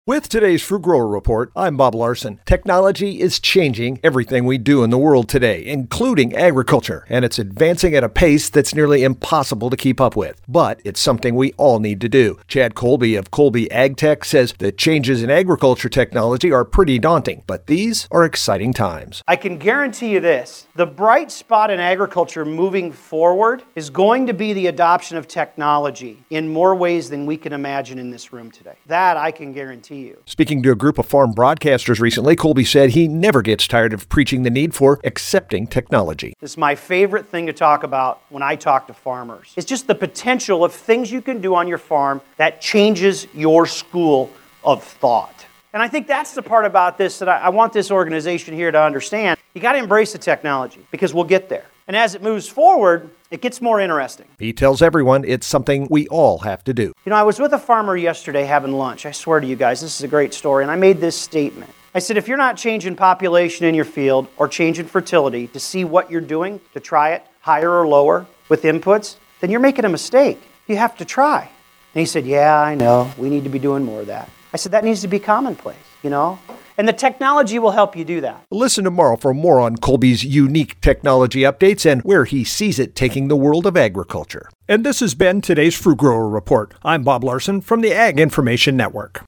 With today's Fruit Grower Report, I'm Bob Larson. Technology is changing everything we do in the world today, including agriculture, and it's advancing at a pace that's nearly impossible to keep up with. But it's something we all need to do. Chad Colby of Colby AgTech says the changes in agriculture technology are pretty daunting, but these are exciting times. I can guarantee you this, the bright spot in agriculture moving forward is going to be the adoption of technology in more ways than we can imagine in this room today. That I can guarantee you. Speaking to a group of farm broadcasters recently, Colby said he never gets tired of preaching the need for accepting technology. This is my favorite thing to talk about when I talk to farmers. It's just the potential of things you can do on your farm that changes your school of thought. And I think that's the part about this that I want this organization here to understand. You got to embrace the technology because we'll get there. And as it moves forward, it gets more interesting. He tells everyone it's something we all have to do. You know, I was with a farmer yesterday having lunch. I swear to you guys, this is a great story. And I made this statement. I said, if you're not changing population in your field or changing fertility to see what you're doing, to try it higher or lower with inputs, then you're making a mistake. You have to try. And he said, yeah, I know. We need to be doing more of that. I said, that needs to be commonplace, you know? And the technology will help you do that. Listen tomorrow for more on Colby's unique technology updates and where he sees it taking the world of agriculture. And this has been today's Fruit Grower Report. I'm Bob Larson from the Ag Information Network.